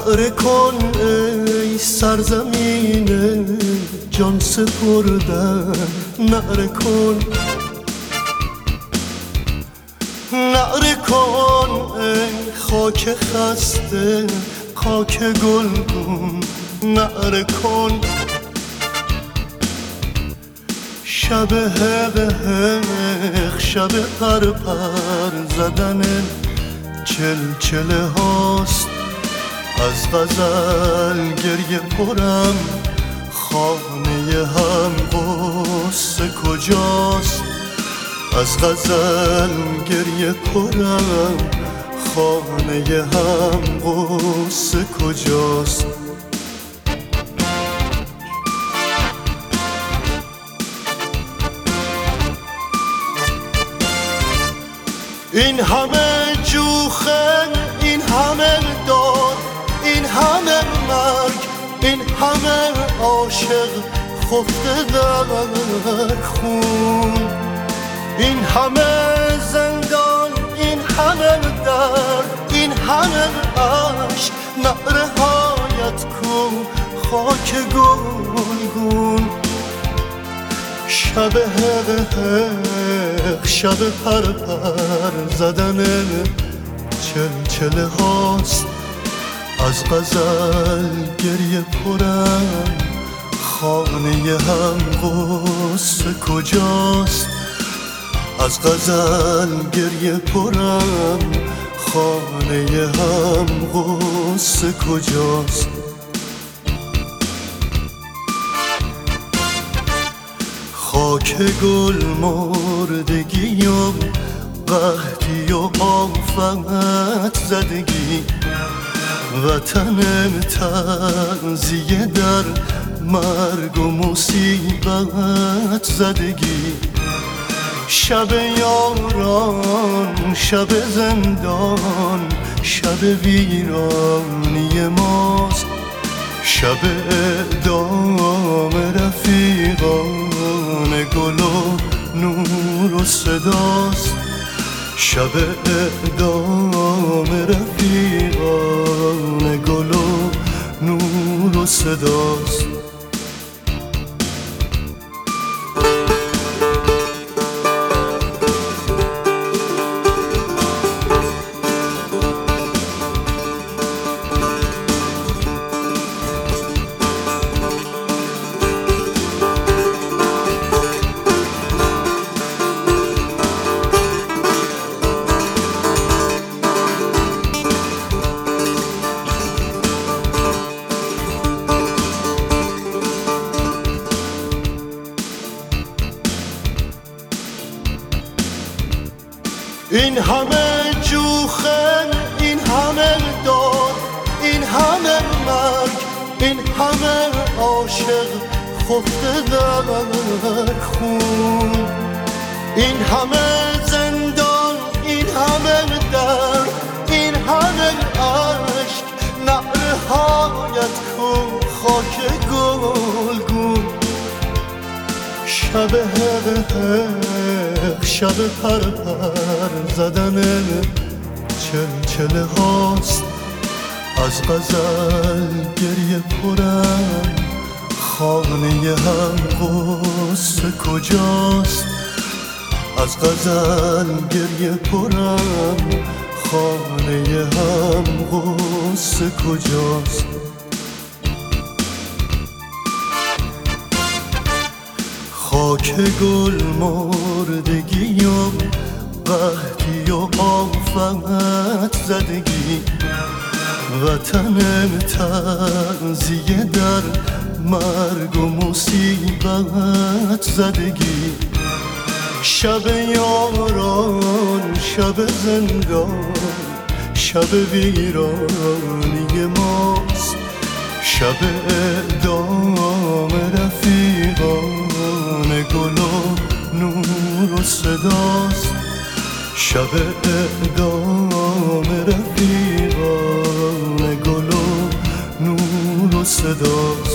نعره کن ای سرزمین جان سپردن، نعره کن، نعره کن ای خاک خسته خاک گلگون، نعره کن. شب حق حق شب پرپر زدن چلچله هاست، از غزل گریه پرم خانه هم غصه کجاست، از غزل گریه پرم خانه هم غصه کجاست. این همه جوخه، این همه داد، این همه مرگ، این همه عاشق خفته در خون، این همه زندان، این همه درد، این همه عشق، نعره هایت کو خاک گلگون. شب حق حق شب پرپر زدن چلچله هاست، از غزل گریه پرم خانه هم غصه کجاست، از غزل گریه پرم خانه هم غصه کجاست. خاک گل مردگی و قحطی و آفت زدگی، وطن تعزیه در مرگ و مصیبت زدگی، شب یاران شب زندان شب ویرانی ماست، شب اعدام رفیقان گل و نور و صداست، شب اعدام رفیقان گل و نور و صداست. این همه جوخه، این همه داد، این همه مرگ، این همه عاشق خفته در خون، این همه زندان، این همه درد، این همه عشق، نعره هایت کو خاک گلگون. شب حق حق شب پرپر زدن چلچله هاست، از غزل گریه پرم خانه هم غصه کجاست، از غزل گریه پرم خانه هم غصه کجاست. خاک گل مردگی و قحطی و آفت زدگی، وطن تعزیه در مرگ و مصیبت زدگی، شب یاران شب زندان شب ویرانی ماست، شب اعدام رفیقان گل و نور و صداست، شب اعدام رفیقان گل و نور و صداست.